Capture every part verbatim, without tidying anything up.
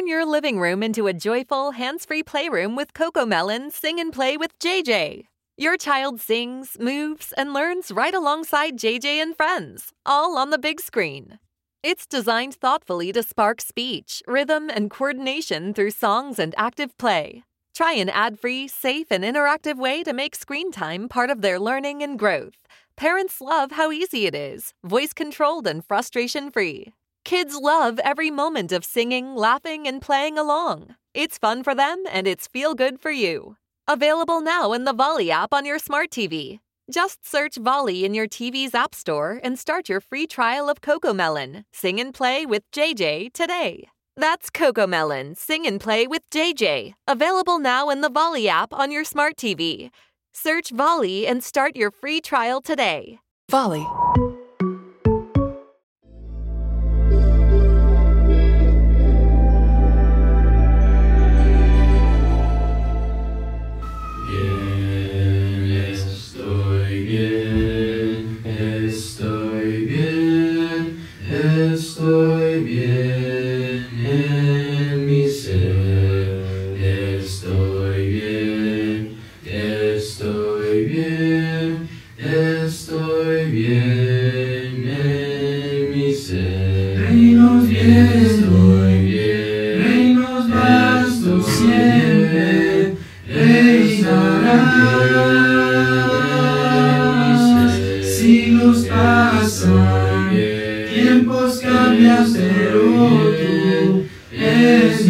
Turn your living room into a joyful, hands-free playroom with CoComelon Sing and Play with J J. Your child sings, moves, and learns right alongside J J and friends, all on the big screen. It's designed thoughtfully to spark speech, rhythm, and coordination through songs and active play. Try an ad-free, safe, and interactive way to make screen time part of their learning and growth. Parents love how easy it is, voice-controlled and frustration-free. Kids love every moment of singing, laughing, and playing along. It's fun for them, and it's feel-good for you. Available now in the Volley app on your smart T V. Just search Volley in your T V's app store and start your free trial of CoComelon Sing and Play with J J today. That's CoComelon Sing and Play with J J. Available now in the Volley app on your smart T V. Search Volley and start your free trial today. Volley. Estoy bien en mi ser, estoy bien, estoy bien, estoy bien en mi ser. Reinos bien, estoy bien, reinos vastos siempre, reinarán. Siglos pasan, tiempos cambian, pero tú eres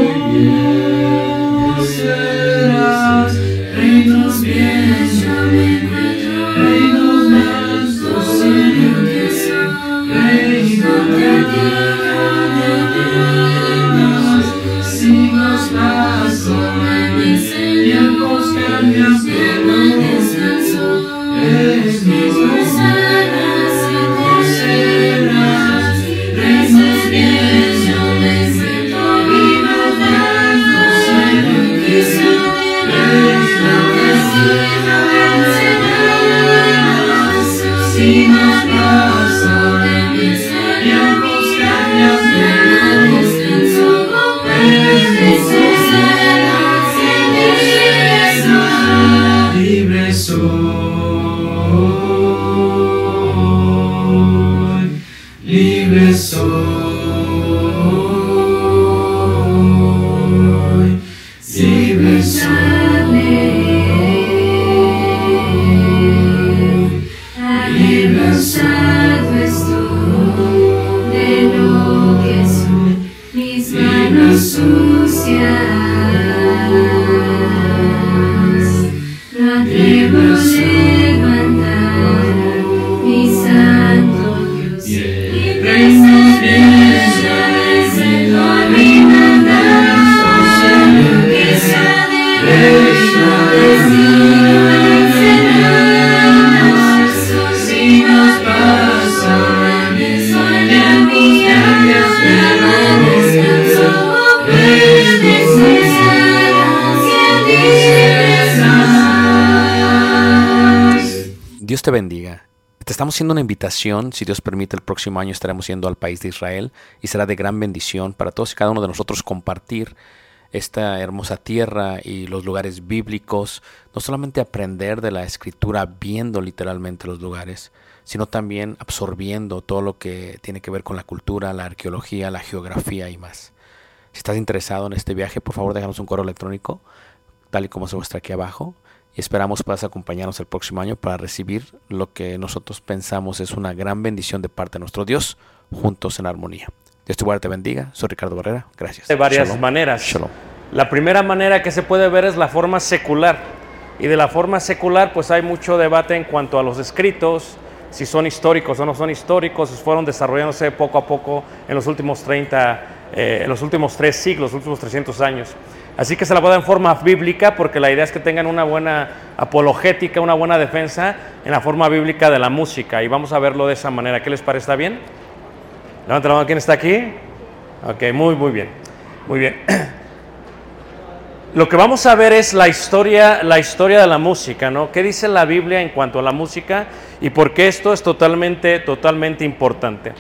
mismo serás. Reinos bien, yo me encuentro, reinos vastos siempre, reinos de tierra de reinos. Siglos pasan, tiempos cambian, pero tú eres mismo serás. Reinos bien, yo me encuentro, reinos vastos siempre, reinos de tierra de reinos. Siglos pasan, tiempos cambian, pero tú eres mismo serás. Libre soy, libre soy, libre soy, libre Salvo estoy de lo que soy, mis manos sucias, no atrevo a levantar mi santo Dios. reinos bien, yo me encuentro, reinos vastos siempre, reinos de reinos. Siglos pasan, tiempos cambian, pero tú eres mismo serás. Dios te bendiga. Te estamos haciendo una invitación. Si Dios permite, el próximo año estaremos yendo al país de Israel y será de gran bendición para todos y cada uno de nosotros compartir esta hermosa tierra y los lugares bíblicos. No solamente aprender de la escritura viendo literalmente los lugares, sino también absorbiendo todo lo que tiene que ver con la cultura, la arqueología, la geografía y más. Si estás interesado en este viaje, por favor déjanos un correo electrónico, tal y como se muestra aquí abajo. Y esperamos puedas acompañarnos el próximo año para recibir lo que nosotros pensamos es una gran bendición de parte de nuestro Dios, juntos en armonía. Dios te guarde, te bendiga. Soy Ricardo Barrera. Gracias. De varias Shalom. maneras. Shalom. La primera manera que se puede ver es la forma secular. Y de la forma secular pues hay mucho debate en cuanto a los escritos, si son históricos o no son históricos, fueron desarrollándose poco a poco en los últimos treinta, eh, en los últimos tres siglos, los últimos trescientos años. Así que se la puede dar en forma bíblica, porque la idea es que tengan una buena apologética, una buena defensa en la forma bíblica de la música. Y vamos a verlo de esa manera. ¿Qué les parece? ¿Está bien? Levanta la mano. ¿Quién está aquí? Ok, muy, muy bien. Muy bien. Lo que vamos a ver es la historia, la historia de la música, ¿no? ¿Qué dice la Biblia en cuanto a la música y por qué esto es totalmente, totalmente importante?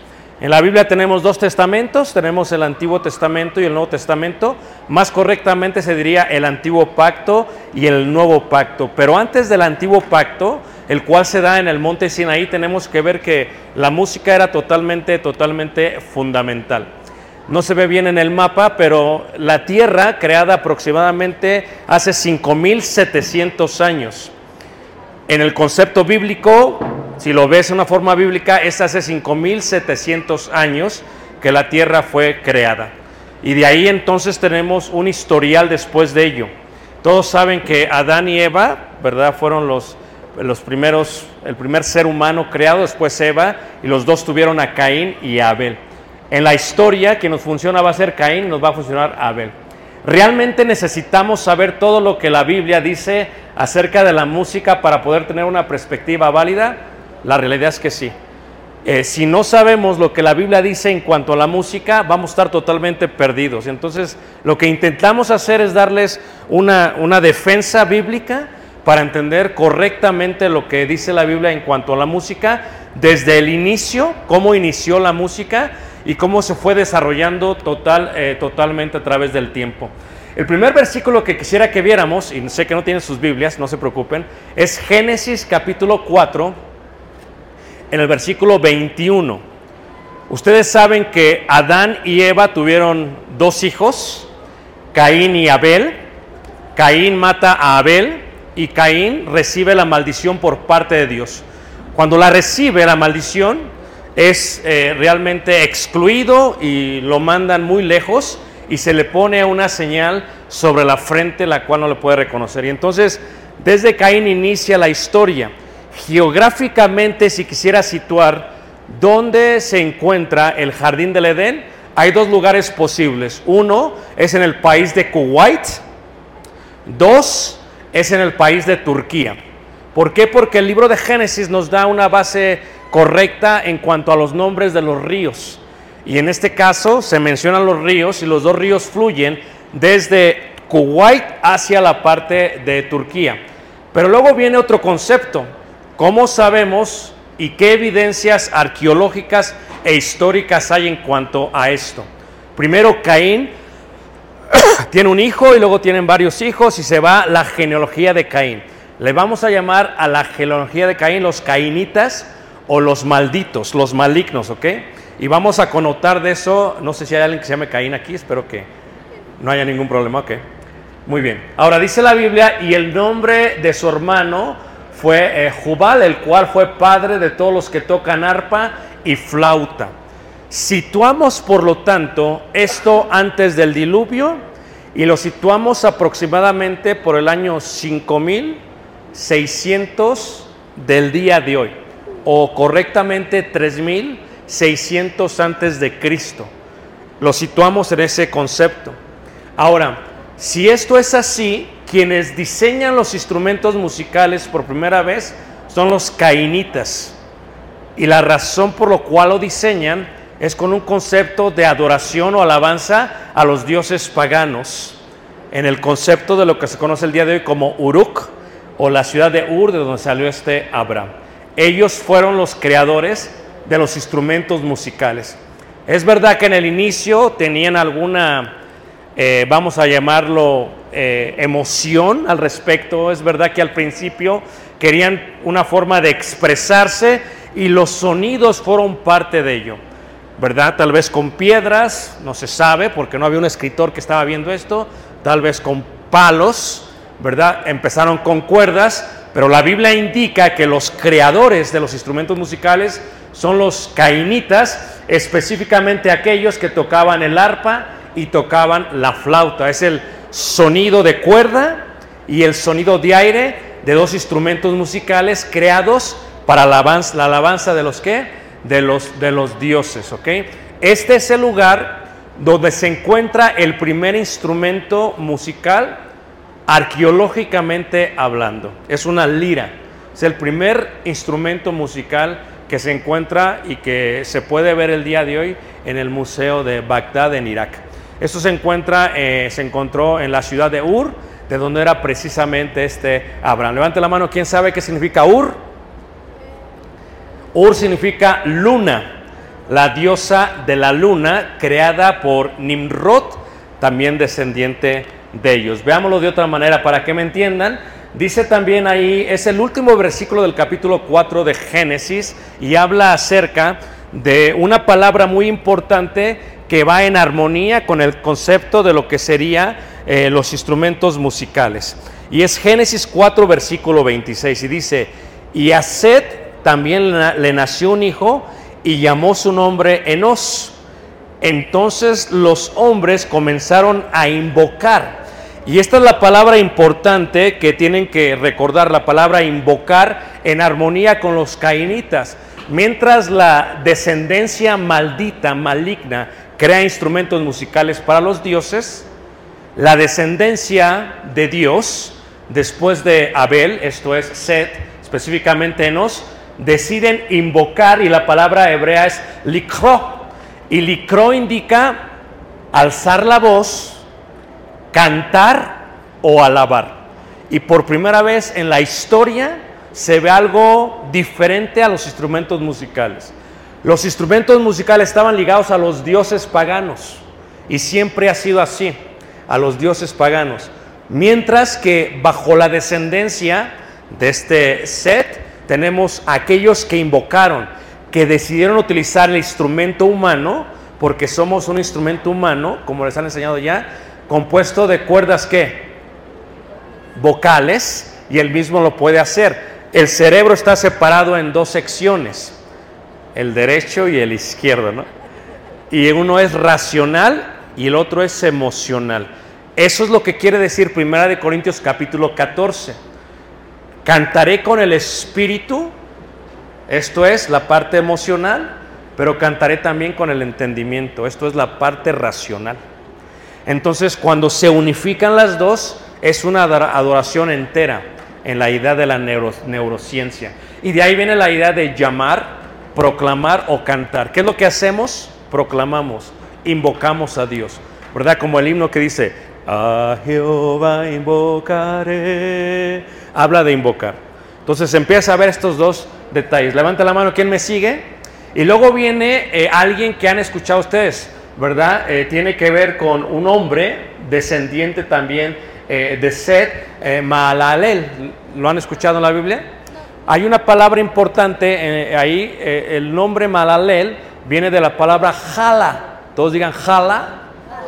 En la Biblia tenemos dos testamentos, tenemos el Antiguo Testamento y el Nuevo Testamento. Más correctamente se diría el Antiguo Pacto y el Nuevo Pacto. Pero antes del Antiguo Pacto, el cual se da en el monte Sinaí, tenemos que ver que la música era totalmente, totalmente fundamental. No se ve bien en el mapa, pero la tierra, creada aproximadamente hace cinco mil setecientos años. En el concepto bíblico, si lo ves de una forma bíblica, es hace cinco mil setecientos años que la tierra fue creada. Y de ahí entonces tenemos un historial después de ello. Todos saben que Adán y Eva, ¿verdad?, fueron los, los primeros, el primer ser humano creado, después Eva, y los dos tuvieron a Caín y a Abel. En la historia, quien nos funciona va a ser Caín, nos va a funcionar Abel. ¿Realmente necesitamos saber todo lo que la Biblia dice acerca de la música para poder tener una perspectiva válida? La realidad es que sí. Eh, si no sabemos lo que la Biblia dice en cuanto a la música, vamos a estar totalmente perdidos. Entonces, lo que intentamos hacer es darles una, una defensa bíblica para entender correctamente lo que dice la Biblia en cuanto a la música, desde el inicio, cómo inició la música y cómo se fue desarrollando total, eh, totalmente a través del tiempo. El primer versículo que quisiera que viéramos, y sé que no tienen sus Biblias, no se preocupen, es Génesis capítulo cuatro, en el versículo veintiuno. Ustedes saben que Adán y Eva tuvieron dos hijos, Caín y Abel. Caín mata a Abel y Caín recibe la maldición por parte de Dios. Cuando la recibe la maldición, es eh, realmente excluido y lo mandan muy lejos y se le pone una señal sobre la frente la cual no le puede reconocer. Y entonces desde Caín inicia la historia. Geográficamente, si quisiera situar dónde se encuentra el jardín del Edén, hay dos lugares posibles. Uno es en el país de Kuwait, dos es en el país de Turquía. ¿Por qué? Porque el libro de Génesis nos da una base correcta en cuanto a los nombres de los ríos. Y en este caso se mencionan los ríos y los dos ríos fluyen desde Kuwait hacia la parte de Turquía. Pero luego viene otro concepto. ¿Cómo sabemos y qué evidencias arqueológicas e históricas hay en cuanto a esto? Primero, Caín tiene un hijo y luego tienen varios hijos y se va la genealogía de Caín. Le vamos a llamar a la genealogía de Caín los caínitas o los malditos, los malignos, ¿ok? Y vamos a connotar de eso, no sé si hay alguien que se llame Caín aquí, espero que no haya ningún problema, ¿ok? Muy bien. Ahora dice la Biblia, y el nombre de su hermano fue eh, Jubal, el cual fue padre de todos los que tocan arpa y flauta. Situamos, por lo tanto, esto antes del diluvio y lo situamos aproximadamente por el año cinco mil seiscientos del día de hoy, o correctamente tres mil seiscientos antes de Cristo. Lo situamos en ese concepto. Ahora, si esto es así, quienes diseñan los instrumentos musicales por primera vez son los caínitas. Y la razón por la cual lo diseñan es con un concepto de adoración o alabanza a los dioses paganos, en el concepto de lo que se conoce el día de hoy como Uruk, o la ciudad de Ur, de donde salió este Abraham. Ellos fueron los creadores de los instrumentos musicales. Es verdad que en el inicio tenían alguna, eh, vamos a llamarlo, eh, emoción al respecto. Es verdad que al principio querían una forma de expresarse y los sonidos fueron parte de ello, ¿verdad? Tal vez con piedras, no se sabe porque no había un escritor que estaba viendo esto, tal vez con palos, ¿verdad? Empezaron con cuerdas, pero la Biblia indica que los creadores de los instrumentos musicales son los caínitas, específicamente aquellos que tocaban el arpa y tocaban la flauta. Es el sonido de cuerda y el sonido de aire de dos instrumentos musicales creados para la alabanza, la alabanza de los ¿qué? De los, de los dioses, ¿ok? Este es el lugar donde se encuentra el primer instrumento musical arqueológicamente hablando. Es una lira, es el primer instrumento musical que se encuentra y que se puede ver el día de hoy en el Museo de Bagdad en Irak. Esto se encuentra, eh, se encontró en la ciudad de Ur, de donde era precisamente este Abraham. Levante la mano, ¿quién sabe qué significa Ur? Ur significa luna. la diosa de la luna, creada por Nimrod, también descendiente de ellos. Veámoslo de otra manera para que me entiendan. Dice también ahí, es el último versículo del capítulo cuatro de Génesis, y habla acerca de una palabra muy importante que va en armonía con el concepto de lo que sería eh, los instrumentos musicales. Y es Génesis cuatro, versículo veintiséis, y dice: y a Set también le nació un hijo, y llamó su nombre Enos. Entonces los hombres comenzaron a invocar. Y esta es la palabra importante que tienen que recordar, la palabra invocar, en armonía con los cainitas. Mientras la descendencia maldita, maligna, crea instrumentos musicales para los dioses, la descendencia de Dios, después de Abel, esto es Set, específicamente Enos, deciden invocar, y la palabra hebrea es likro, y likro indica alzar la voz, cantar o alabar. Y por primera vez en la historia se ve algo diferente a los instrumentos musicales. Los instrumentos musicales estaban ligados a los dioses paganos, y siempre ha sido así, a los dioses paganos. Mientras que bajo la descendencia de este Set tenemos aquellos que invocaron, que decidieron utilizar el instrumento humano, porque somos un instrumento humano, como les han enseñado ya, compuesto de cuerdas ¿qué? Vocales, y él mismo lo puede hacer. El cerebro está separado en dos secciones, el derecho y el izquierdo, ¿no? Y uno es racional y el otro es emocional. Eso es lo que quiere decir Primera de Corintios capítulo catorce. Cantaré con el espíritu, esto es la parte emocional, pero cantaré también con el entendimiento, esto es la parte racional. Entonces, cuando se unifican las dos, es una adoración entera en la idea de la neuro, neurociencia. Y de ahí viene la idea de llamar, proclamar o cantar. ¿Qué es lo que hacemos? Proclamamos, invocamos a Dios, ¿verdad? Como el himno que dice: a Jehová invocaré. Habla de invocar. Entonces empieza a ver estos dos detalles. Levanta la mano, ¿quién me sigue? Y luego viene eh, alguien que han escuchado ustedes, ¿verdad? Eh, tiene que ver con un hombre descendiente también eh, de Set, eh, Mahalalel. ¿Lo han escuchado en la Biblia? Hay una palabra importante eh, ahí, eh, el nombre Mahalalel viene de la palabra Jala. Todos digan Jala.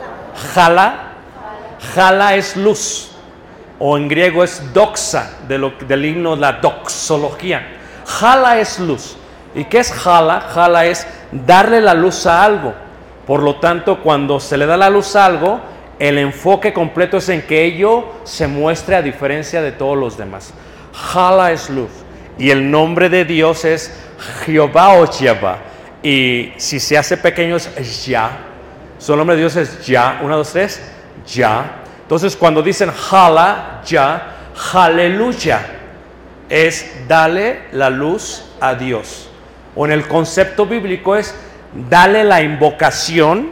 Jala. Jala es luz, o en griego es doxa, de lo, del himno, la doxología. Jala es luz. ¿Y qué es jala? Jala es darle la luz a algo. Por lo tanto, cuando se le da la luz a algo, el enfoque completo es en que ello se muestre a diferencia de todos los demás. Jala es luz. Y el nombre de Dios es Jehová o Jehová. Y si se hace pequeño es Ya. Su nombre de Dios es Ya. Una, dos, tres. Ya. Entonces, cuando dicen Jala, Ya, Aleluya, es dale la luz a Dios. O en el concepto bíblico es dale la invocación,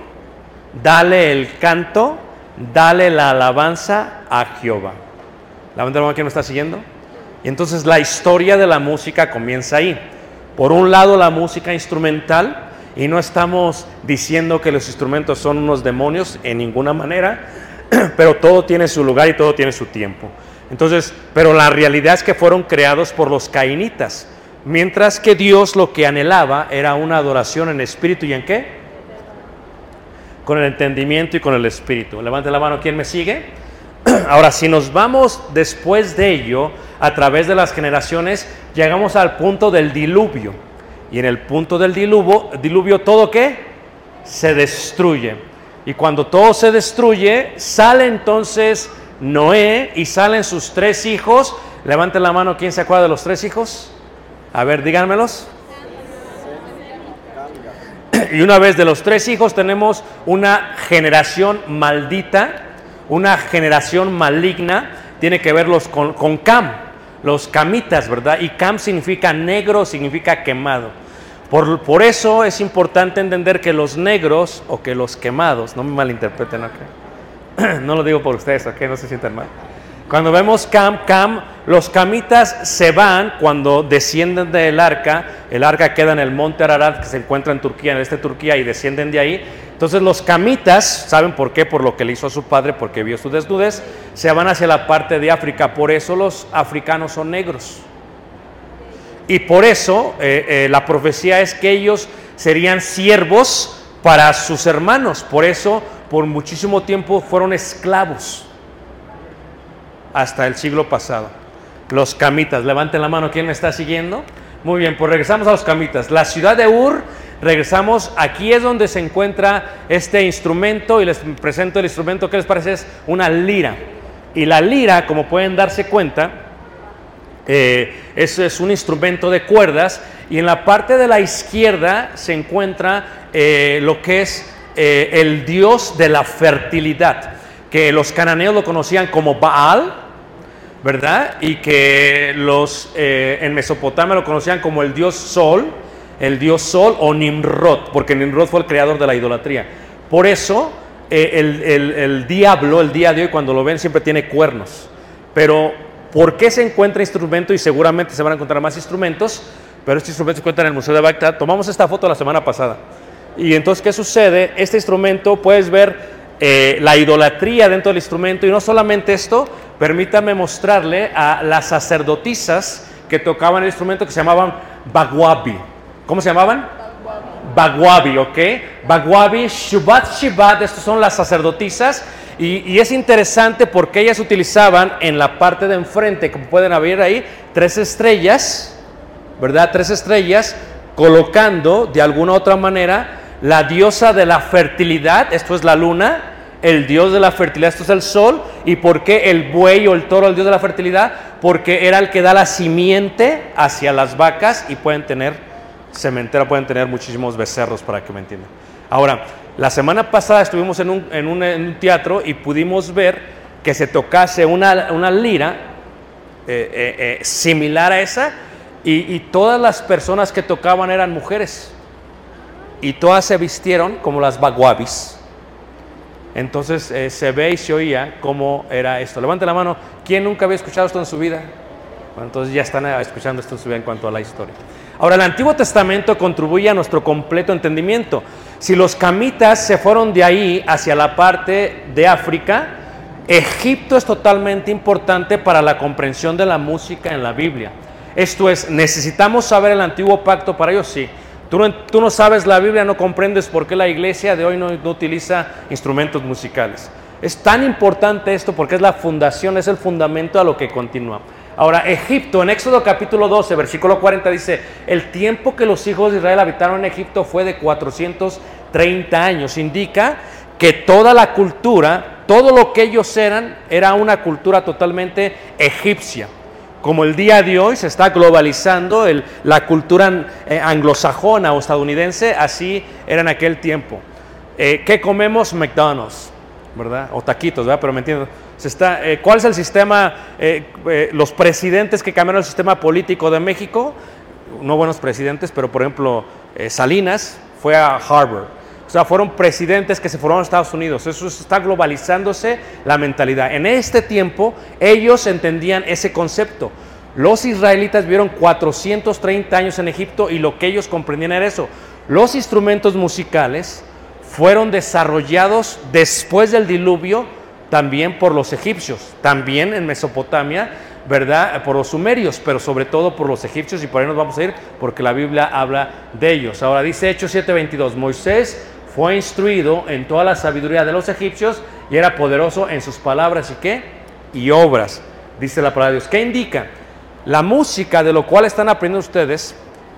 dale el canto, dale la alabanza a Jehová. Levanta la mano, ¿quién me está siguiendo? Y entonces la historia de la música comienza ahí. Por un lado, la música instrumental, y no estamos diciendo que los instrumentos son unos demonios en ninguna manera, pero todo tiene su lugar y todo tiene su tiempo. Entonces, pero la realidad es que fueron creados por los cainitas, mientras que Dios lo que anhelaba era una adoración en espíritu y en qué? Con el entendimiento y con el espíritu. Levante la mano, ¿quién me sigue? Ahora, si nos vamos después de ello, a través de las generaciones, llegamos al punto del diluvio. Y en el punto del diluvio, diluvio ¿todo qué? Se destruye. Y cuando todo se destruye, sale entonces Noé y salen sus tres hijos. Levanten la mano, ¿quién se acuerda de los tres hijos? A ver, díganmelos. Y una vez de los tres hijos tenemos una generación maldita, una generación maligna. Tiene que verlos con, con Cam, los camitas, ¿verdad? Y Cam significa negro, significa quemado. Por, por eso es importante entender que los negros o que los quemados, no me malinterpreten, ¿ok? No lo digo por ustedes, ¿ok? No se sientan mal. Cuando vemos Cam, Cam, los camitas se van cuando descienden del arca. El arca queda en el monte Ararat, que se encuentra en Turquía, en el este de Turquía, y descienden de ahí. Entonces los camitas, ¿saben por qué? Por lo que le hizo a su padre, porque vio su desnudez, se van hacia la parte de África. Por eso los africanos son negros. Y por eso eh, eh, la profecía es que ellos serían siervos para sus hermanos. Por eso por muchísimo tiempo fueron esclavos. Hasta el siglo pasado. Los camitas, levanten la mano, ¿quién me está siguiendo? Muy bien, pues regresamos a los camitas. La ciudad de Ur, regresamos, aquí es donde se encuentra este instrumento, y les presento el instrumento. ¿Qué les parece? Es una lira. Y la lira, como pueden darse cuenta, eh, es, es un instrumento de cuerdas, y en la parte de la izquierda se encuentra eh, lo que es eh, el dios de la fertilidad, que los cananeos lo conocían como Baal, ¿verdad? Y que los eh, en Mesopotamia lo conocían como el dios Sol, el dios Sol o Nimrod, porque Nimrod fue el creador de la idolatría. Por eso eh, el, el, el diablo, el día de hoy, cuando lo ven, siempre tiene cuernos. Pero ¿por qué se encuentra instrumento? Y seguramente se van a encontrar más instrumentos, pero este instrumento se encuentra en el Museo de Bagdad. Tomamos esta foto la semana pasada. Y entonces, ¿qué sucede? Este instrumento, puedes ver Eh, la idolatría dentro del instrumento, y no solamente esto, permítame mostrarle a las sacerdotisas que tocaban el instrumento, que se llamaban Bagwabi. ¿Cómo se llamaban? Bagwabi, ¿ok? Bagwabi, Shubat, Shibat, estos son las sacerdotisas, y, y es interesante porque ellas utilizaban en la parte de enfrente, como pueden ver ahí, tres estrellas, ¿verdad? Tres estrellas, colocando de alguna otra manera la diosa de la fertilidad, esto es la luna, el dios de la fertilidad, esto es el sol. ¿Y por qué el buey o el toro, el dios de la fertilidad? Porque era el que da la simiente hacia las vacas, y pueden tener sementera, pueden tener muchísimos becerros, para que me entiendan. Ahora, la semana pasada estuvimos en un, en un, en un teatro y pudimos ver que se tocase una, una lira eh, eh, eh, similar a esa, y, y todas las personas que tocaban eran mujeres. Y todas se vistieron como las bagwabis. Entonces eh, se ve y se oía cómo era esto. Levante la mano, ¿quién nunca había escuchado esto en su vida? Bueno, entonces ya están escuchando esto en su vida en cuanto a la historia. Ahora, el Antiguo Testamento contribuye a nuestro completo entendimiento. Si los camitas se fueron de ahí hacia la parte de África, Egipto es totalmente importante para la comprensión de la música en la Biblia. Esto es, ¿necesitamos saber el Antiguo Pacto para ellos? Sí. Tú no, tú no sabes la Biblia, no comprendes por qué la iglesia de hoy no, no utiliza instrumentos musicales. Es tan importante esto porque es la fundación, es el fundamento a lo que continúa. Ahora, Egipto, en Éxodo capítulo doce, versículo cuarenta, dice: el tiempo que los hijos de Israel habitaron en Egipto fue de cuatrocientos treinta años. Indica que toda la cultura, todo lo que ellos eran, era una cultura totalmente egipcia. Como el día de hoy se está globalizando el, la cultura eh, anglosajona o estadounidense, así era en aquel tiempo. Eh, ¿Qué comemos? McDonald's, ¿verdad? O taquitos, ¿verdad? Pero me entiendo. Se está, eh, ¿cuál es el sistema? Eh, eh, los presidentes que cambiaron el sistema político de México, no buenos presidentes, pero por ejemplo eh, Salinas fue a Harvard. O sea, fueron presidentes que se formaron en Estados Unidos. Eso está globalizándose la mentalidad. En este tiempo, ellos entendían ese concepto. Los israelitas vivieron cuatrocientos treinta años en Egipto, y lo que ellos comprendían era eso. Los instrumentos musicales fueron desarrollados después del diluvio también por los egipcios, también en Mesopotamia, ¿verdad? Por los sumerios, pero sobre todo por los egipcios, y por ahí nos vamos a ir porque la Biblia habla de ellos. Ahora dice Hechos siete veintidós: Moisés fue instruido en toda la sabiduría de los egipcios y era poderoso en sus palabras y qué y obras, dice la palabra de Dios. ¿Qué indica? La música de lo cual están aprendiendo ustedes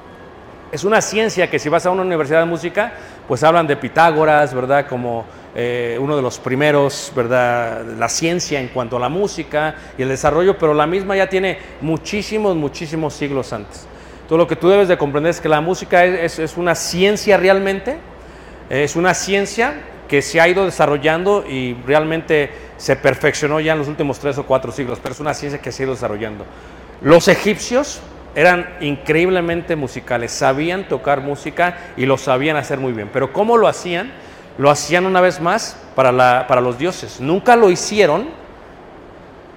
es una ciencia que, si vas a una universidad de música, pues hablan de Pitágoras, ¿verdad? Como eh, uno de los primeros, ¿verdad? La ciencia en cuanto a la música y el desarrollo, pero la misma ya tiene muchísimos, muchísimos siglos antes. Todo lo que tú debes de comprender es que la música es, es, es una ciencia realmente. Es una ciencia que se ha ido desarrollando y realmente se perfeccionó ya en los últimos tres o cuatro siglos, pero es una ciencia que se ha ido desarrollando. Los egipcios eran increíblemente musicales, sabían tocar música y lo sabían hacer muy bien. Pero ¿cómo lo hacían? Lo hacían una vez más para, la, para los dioses. Nunca lo hicieron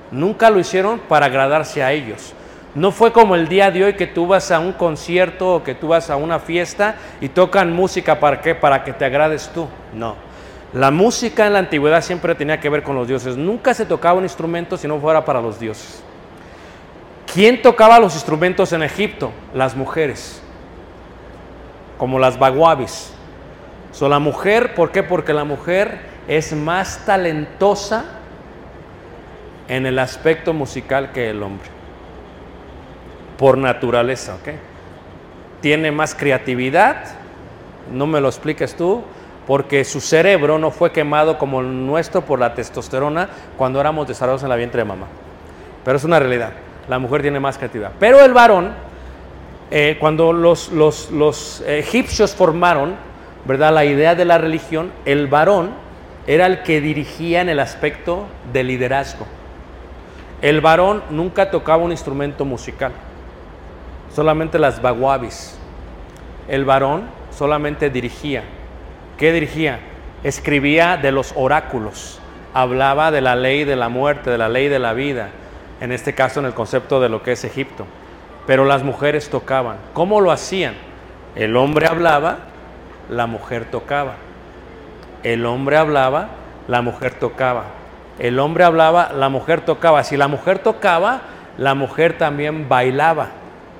Nunca lo hicieron para agradarse a ellos. No fue como el día de hoy que tú vas a un concierto o que tú vas a una fiesta y tocan música para qué, para que te agrades tú. No. La música en la antigüedad siempre tenía que ver con los dioses. Nunca se tocaba un instrumento si no fuera para los dioses. ¿Quién tocaba los instrumentos en Egipto? Las mujeres, como las baguabis. So, la mujer, ¿por qué? Porque la mujer es más talentosa en el aspecto musical que el hombre, por naturaleza, ¿ok? Tiene más creatividad, no me lo expliques tú, porque su cerebro no fue quemado como el nuestro por la testosterona cuando éramos desarrollados en la vientre de mamá. Pero es una realidad, la mujer tiene más creatividad. Pero el varón, eh, cuando los, los, los egipcios formaron, ¿verdad?, la idea de la religión, el varón era el que dirigía en el aspecto de liderazgo. El varón nunca tocaba un instrumento musical, solamente las baguabis. El varón solamente dirigía. ¿Qué dirigía? Escribía de los oráculos, hablaba de la ley de la muerte, de la ley de la vida, en este caso en el concepto de lo que es Egipto. Pero las mujeres tocaban. ¿Cómo lo hacían? El hombre hablaba, la mujer tocaba. El hombre hablaba, la mujer tocaba. El hombre hablaba, la mujer tocaba. Si la mujer tocaba, la mujer también bailaba.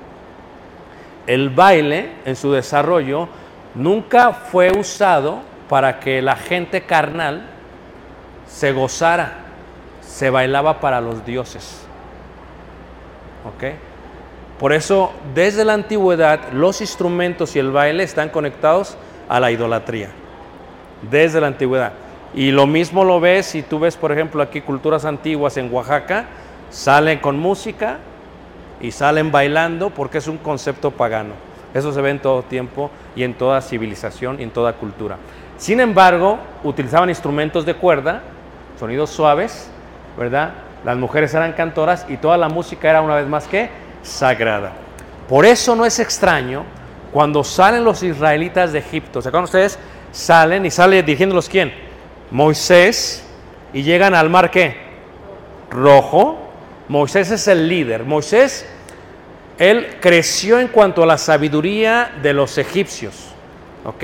El baile, en su desarrollo, nunca fue usado para que la gente carnal se gozara. Se bailaba para los dioses. ¿Ok? Por eso, desde la antigüedad, los instrumentos y el baile están conectados a la idolatría. Desde la antigüedad. Y lo mismo lo ves si tú ves, por ejemplo, aquí culturas antiguas en Oaxaca, salen con música y salen bailando porque es un concepto pagano. Eso se ve en todo tiempo y en toda civilización y en toda cultura. Sin embargo, utilizaban instrumentos de cuerda, sonidos suaves, ¿verdad? Las mujeres eran cantoras y toda la música era una vez más que sagrada. Por eso no es extraño cuando salen los israelitas de Egipto. ¿Se acuerdan ustedes? Salen y sale dirigiéndolos ¿quién? Moisés, y llegan al mar ¿qué? Rojo. Moisés es el líder. Moisés, él creció en cuanto a la sabiduría de los egipcios, ¿ok?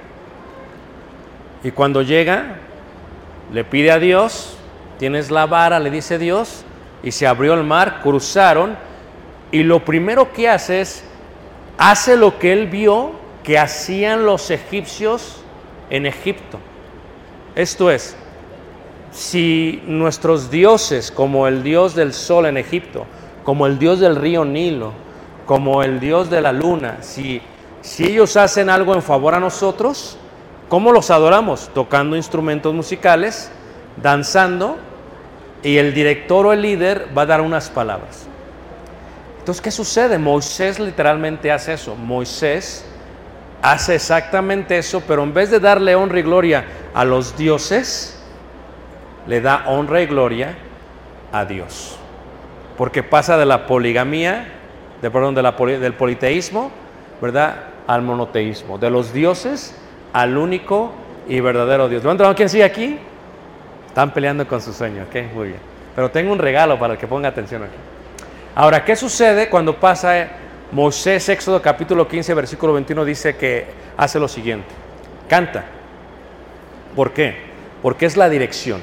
Y cuando llega, le pide a Dios, tienes la vara, le dice Dios, y se abrió el mar, cruzaron, y lo primero que hace es, hace lo que él vio que hacían los egipcios en Egipto. Esto es, si nuestros dioses, como el dios del sol en Egipto, como el dios del río Nilo, como el dios de la luna, si, si ellos hacen algo en favor a nosotros, ¿cómo los adoramos? Tocando instrumentos musicales, danzando, y el director o el líder va a dar unas palabras. Entonces, ¿qué sucede? Moisés literalmente hace eso. Moisés hace exactamente eso, pero en vez de darle honra y gloria a los dioses, le da honra y gloria a Dios. Porque pasa de la poligamía, de, perdón, de la, del politeísmo, ¿verdad?, al monoteísmo. De los dioses al único y verdadero Dios. ¿Levanten la mano? ¿Quién sigue aquí? Están peleando con su sueño, ¿ok? Muy bien. Pero tengo un regalo para el que ponga atención aquí. Ahora, ¿qué sucede cuando pasa Moisés? Éxodo capítulo quince, versículo veintiuno dice que hace lo siguiente. Canta. ¿Por qué? Porque es la dirección.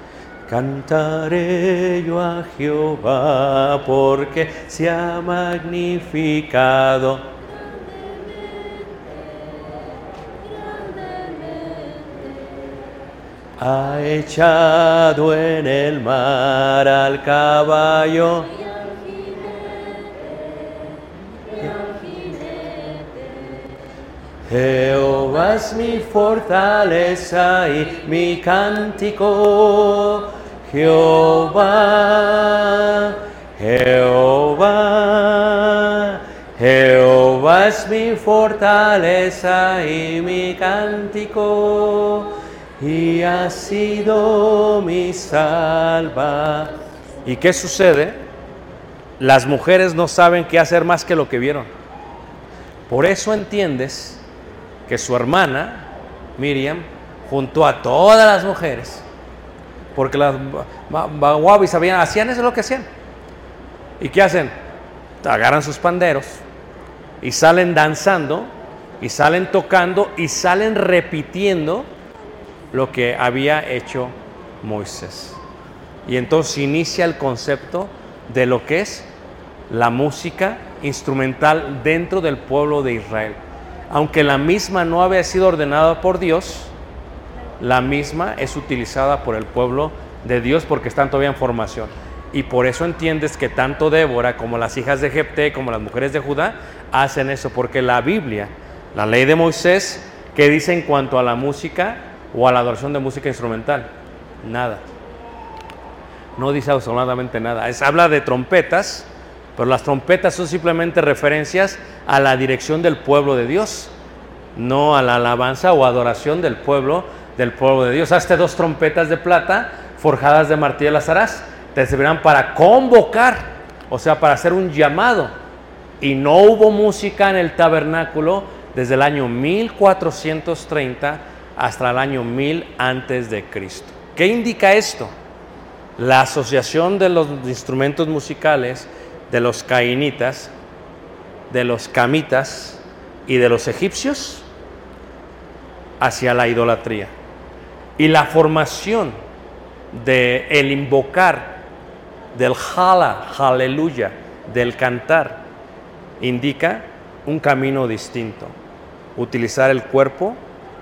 Cantaré yo a Jehová porque se ha magnificado. Ha echado en el mar al caballo. Jehová es mi fortaleza y mi cántico. Jehová, Jehová, Jehová es mi fortaleza y mi cántico, y ha sido mi salva. ¿Y qué sucede? Las mujeres no saben qué hacer más que lo que vieron. Por eso entiendes que su hermana, Miriam, juntó a todas las mujeres porque las Baguabis sabían, hacían eso lo que hacían. ¿Y qué hacen? Agarran sus panderos y salen danzando, y salen tocando, y salen repitiendo lo que había hecho Moisés. Y entonces inicia el concepto de lo que es la música instrumental dentro del pueblo de Israel. Aunque la misma no había sido ordenada por Dios, la misma es utilizada por el pueblo de Dios porque están todavía en formación. Y por eso entiendes que tanto Débora como las hijas de Jefté, como las mujeres de Judá, hacen eso, porque la Biblia, la ley de Moisés, ¿qué dice en cuanto a la música o a la adoración de música instrumental? Nada. No dice absolutamente nada. Es, habla de trompetas, pero las trompetas son simplemente referencias a la dirección del pueblo de Dios, no a la alabanza o adoración del pueblo del pueblo de Dios. Hazte dos trompetas de plata forjadas de martillo de las harás. Te servirán para convocar, o sea, para hacer un llamado. Y no hubo música en el tabernáculo desde el año mil cuatrocientos treinta hasta el año mil antes de Cristo. ¿Qué indica esto? La asociación de los instrumentos musicales de los cainitas, de los camitas y de los egipcios hacia la idolatría. Y la formación de el invocar, del jala, aleluya, del cantar, indica un camino distinto. Utilizar el cuerpo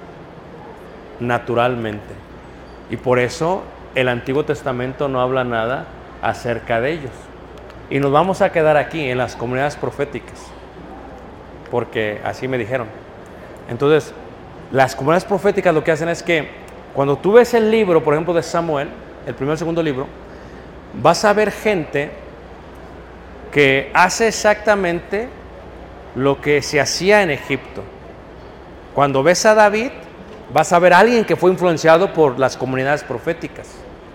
naturalmente. Y por eso el Antiguo Testamento no habla nada acerca de ellos. Y nos vamos a quedar aquí en las comunidades proféticas, porque así me dijeron. Entonces, las comunidades proféticas lo que hacen es que cuando tú ves el libro, por ejemplo, de Samuel, el primer y segundo libro, vas a ver gente que hace exactamente lo que se hacía en Egipto. Cuando ves a David, vas a ver a alguien que fue influenciado por las comunidades proféticas,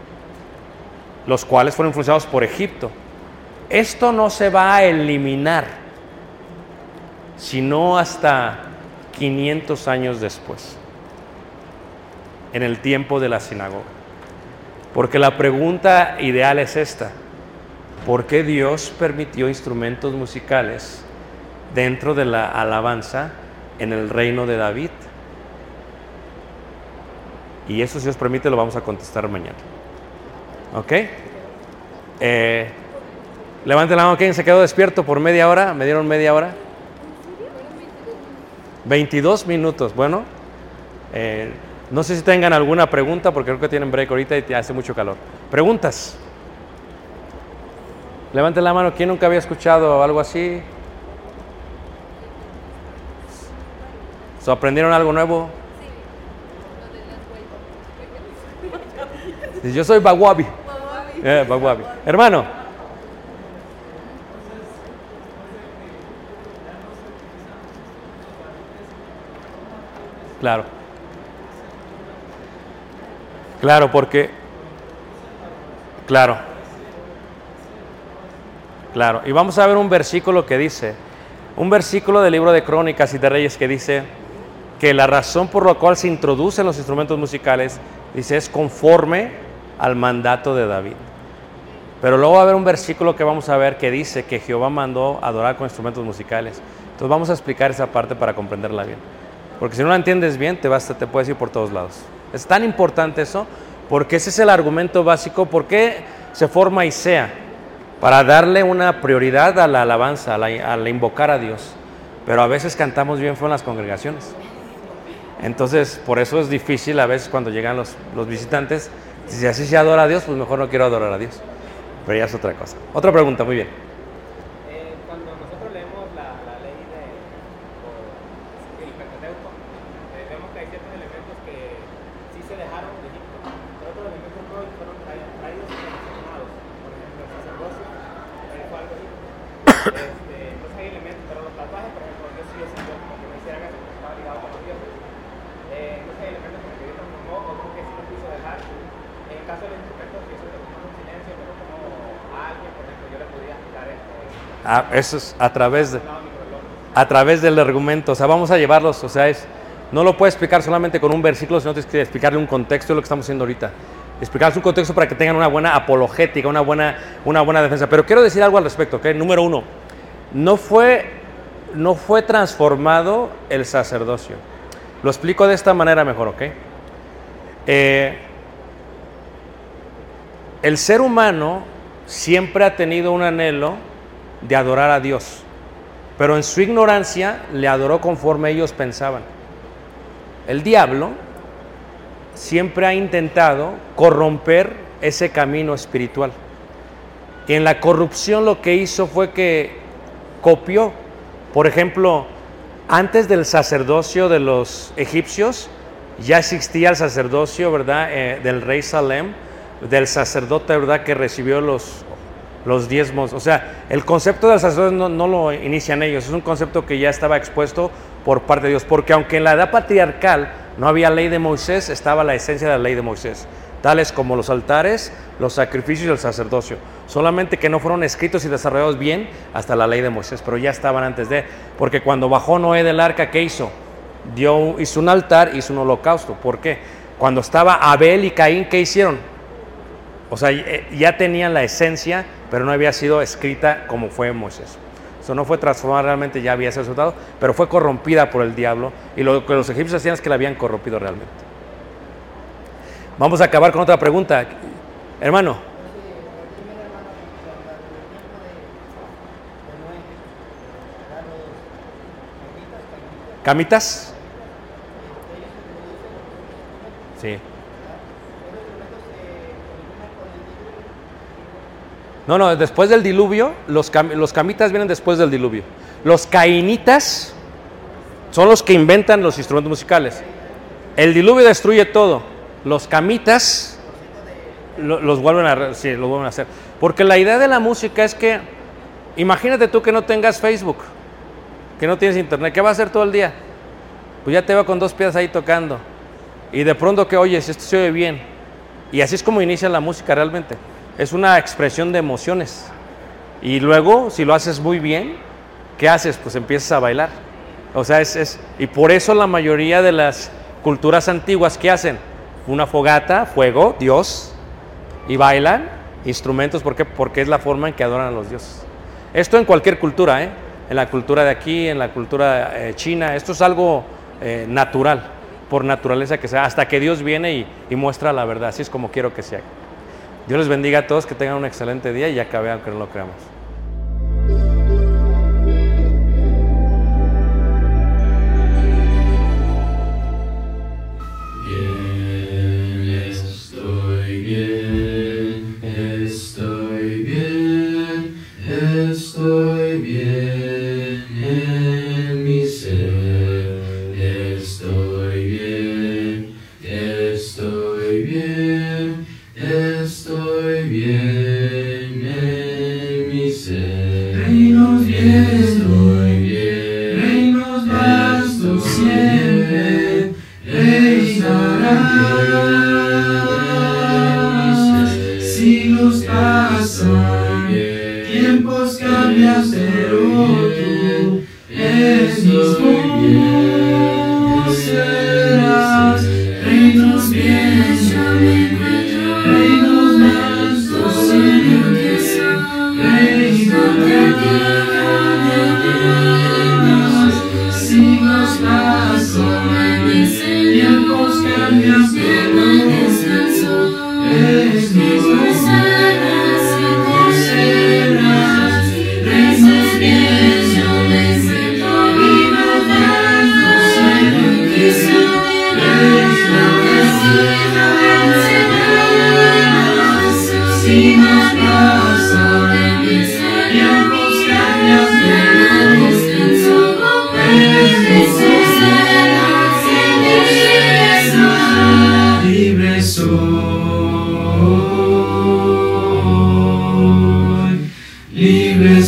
los cuales fueron influenciados por Egipto. Esto no se va a eliminar, sino hasta quinientos años después, en el tiempo de la sinagoga. Porque la pregunta ideal es esta: ¿por qué Dios permitió instrumentos musicales dentro de la alabanza en el reino de David? Y eso, si Dios permite, lo vamos a contestar mañana. ¿Ok? Eh, levante la mano, ¿quién se quedó despierto por media hora? ¿Me dieron media hora? veintidós minutos, bueno. Eh, no sé si tengan alguna pregunta, porque creo que tienen break ahorita y hace mucho calor. ¿Preguntas? Levanten la mano, ¿quién nunca había escuchado algo así? ¿So, aprendieron algo nuevo? Sí. Yo soy Baguabi. Eh, Baguabi. Hermano. Claro. Claro, porque... Claro. Claro. Y vamos a ver un versículo que dice, un versículo del libro de Crónicas y de Reyes que dice que la razón por la cual se introducen los instrumentos musicales, dice, es conforme al mandato de David. Pero luego va a haber un versículo que vamos a ver que dice que Jehová mandó adorar con instrumentos musicales. Entonces vamos a explicar esa parte para comprenderla bien. Porque si no la entiendes bien, te, vas, te puedes ir por todos lados. Es tan importante eso, porque ese es el argumento básico. ¿Por qué se forma I C E A? Para darle una prioridad a la alabanza, a la, a la invocar a Dios. Pero a veces cantamos bien feo en las congregaciones. Entonces, por eso es difícil a veces cuando llegan los, los visitantes. Si así se adora a Dios, pues mejor no quiero adorar a Dios. Pero ya es otra cosa. Otra pregunta, muy bien. Eh, cuando nosotros leemos la, la ley de, o, el Pentateuco, eh, vemos que hay ciertos elementos que sí se dejaron de Egipto, pero otros elementos no fueron traídos, traídos y seleccionados. Por ejemplo, el sacerdocio eh, fue algo Egipto. Este, entonces hay elementos, pero los tatuajes, por ejemplo, yo sí yo siento como que no hicieran eso, porque estaba ligado con los dioses. Eh, entonces hay elementos como que Dios nos tomó, otros que sí nos quiso dejar. En el caso de los instrumentos, yo siento que un silencio, pero como a alguien, por ejemplo, yo le podría explicar esto. Ah, eso es a través de, a través del argumento. O sea, vamos a llevarlos, o sea, es, no lo puedes explicar solamente con un versículo, sino tienes que explicarle un contexto de lo que estamos haciendo ahorita. explicarles un contexto para que tengan una buena apologética, una buena, una buena defensa. Pero quiero decir algo al respecto, ¿ok? Número uno, no fue, no fue transformado el sacerdocio. Lo explico de esta manera mejor, ¿ok? Eh, el ser humano siempre ha tenido un anhelo de adorar a Dios, pero en su ignorancia le adoró conforme ellos pensaban. El diablo siempre ha intentado corromper ese camino espiritual. Y en la corrupción lo que hizo fue que copió. Por ejemplo, antes del sacerdocio de los egipcios, ya existía el sacerdocio, ¿verdad?, eh, del rey Salem, del sacerdote, ¿verdad?, que recibió los, los diezmos. O sea, el concepto del sacerdocio no, no lo inician ellos, es un concepto que ya estaba expuesto por parte de Dios, porque aunque en la edad patriarcal no había ley de Moisés, estaba la esencia de la ley de Moisés, tales como los altares, los sacrificios y el sacerdocio, solamente que no fueron escritos y desarrollados bien hasta la ley de Moisés, pero ya estaban antes de, porque cuando bajó Noé del arca, ¿qué hizo? Dio, hizo un altar, hizo un holocausto. ¿Por qué? Cuando estaba Abel y Caín, ¿qué hicieron? O sea, ya tenían la esencia, pero no había sido escrita como fue Moisés. Eso no fue transformada realmente, ya había sido resultado, pero fue corrompida por el diablo, y lo que los egipcios hacían es que la habían corrompido realmente. Vamos a acabar con otra pregunta. Hermano. ¿Camitas? Sí. No, no, después del diluvio, los, cam los camitas vienen después del diluvio. Los cainitas son los que inventan los instrumentos musicales. El diluvio destruye todo. Los camitas lo, los, vuelven a, sí, lo vuelven a hacer. Porque la idea de la música es que, imagínate tú que no tengas Facebook, que no tienes internet, ¿qué vas a hacer todo el día? Pues ya te va con dos piezas ahí tocando. Y de pronto que oyes, esto se oye bien. Y así es como inicia la música realmente. Es una expresión de emociones. Y luego, si lo haces muy bien, ¿qué haces? Pues empiezas a bailar. O sea, es, es... Y por eso la mayoría de las culturas antiguas, ¿qué hacen? Una fogata, fuego, Dios, y bailan, instrumentos, ¿por qué? Porque es la forma en que adoran a los dioses. Esto en cualquier cultura, ¿eh? En la cultura de aquí, en la cultura eh, china, esto es algo eh, natural, por naturaleza que sea, hasta que Dios viene y, y muestra la verdad. Así es como quiero que sea. Dios les bendiga a todos, que tengan un excelente día y acabé aunque no lo creamos. Bien, estoy bien, estoy bien, estoy bien en mi ser. Estoy bien, estoy bien, estoy bien en mi ser. Reinos bien, estoy bien, reinos vastos siempre, reinarás. Siglos pasan, tiempos cambian, pero tú el mismo serás. Reinos bien, yo me encuentro, reinos vastos siempre, reinos reinas. Siglos pasan, tiempos cambian, pero el mismo serás. Reinos bien, yo me encuentro, reinos vastos siempre, siglos pasan, tiempos cambian, pero libre soy, libre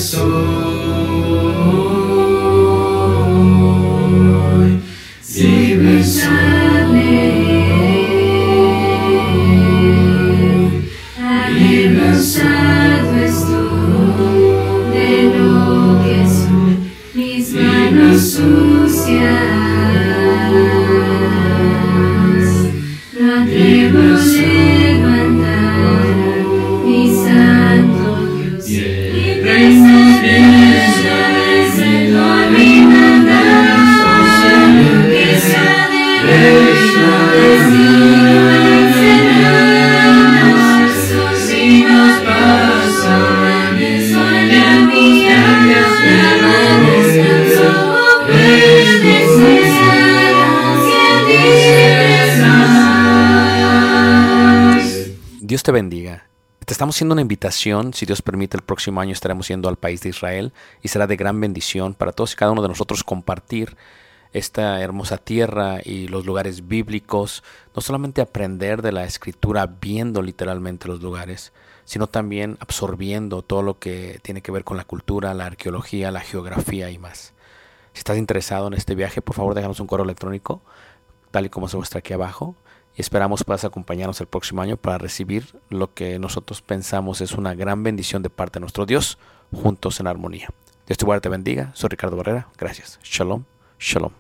soy, libre soy. Cansado estoy de lo que son mis manos sucias. No atrevo a levantar. Dios te bendiga. Te estamos haciendo una invitación. Si Dios permite, el próximo año estaremos yendo al país de Israel y será de gran bendición para todos y cada uno de nosotros compartir esta hermosa tierra y los lugares bíblicos. No solamente aprender de la Escritura viendo literalmente los lugares, sino también absorbiendo todo lo que tiene que ver con la cultura, la arqueología, la geografía y más. Si estás interesado en este viaje, por favor déjanos un correo electrónico, tal y como se muestra aquí abajo. Y esperamos puedas acompañarnos el próximo año para recibir lo que nosotros pensamos es una gran bendición de parte de nuestro Dios, juntos en armonía. Dios te guarde, te bendiga. Soy Ricardo Barrera. Gracias. Shalom. Shalom.